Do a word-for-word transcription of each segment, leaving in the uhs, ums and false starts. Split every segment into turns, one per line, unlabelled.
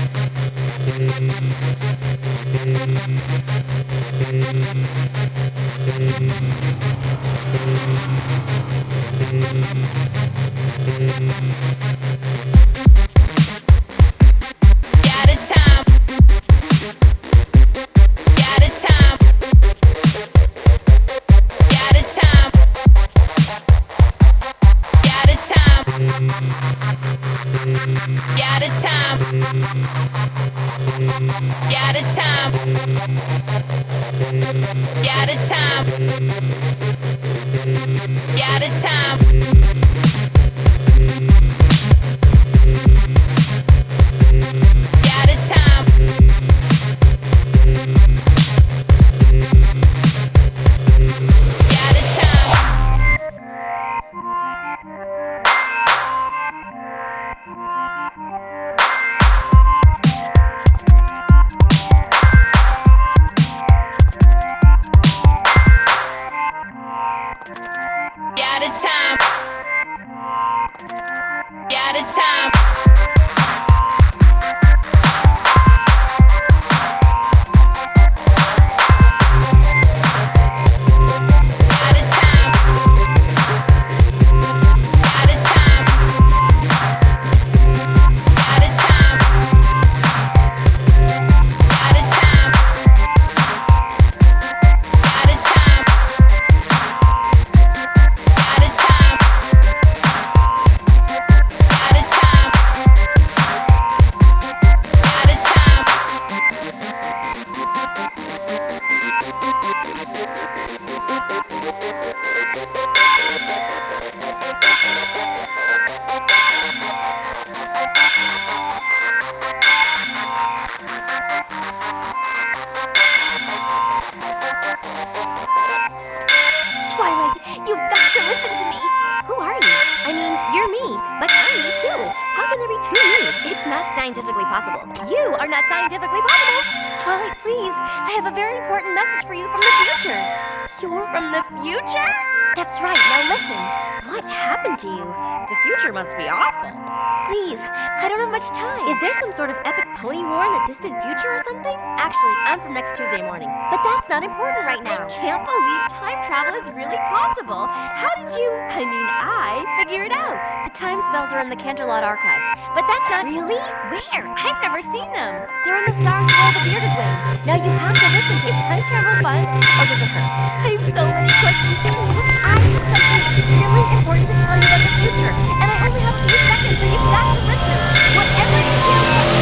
In the Canterlot archives, but that's not...
Really? Where? I've never seen them.
They're in the Star Swirl the Bearded Wing. Now you have to listen to... Is time travel fun, or does it hurt? I have so many questions. I have something extremely important to tell you about the future, and I only have a few seconds, so you've got to listen. Whatever you feel...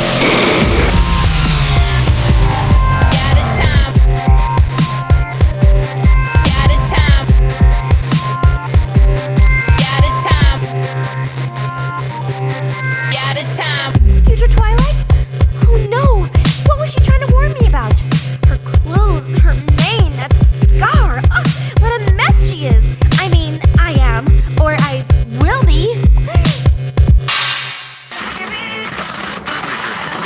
Future Twilight? Oh no! What was she trying to warn me about? Her clothes, her mane, that scar. Ugh, what a mess she is. I mean, I am. Or I will be.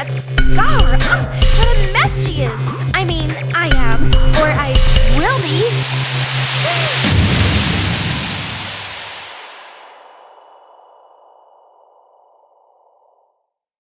that scar. Oh, what a mess she is. I mean, I am. Or I will be.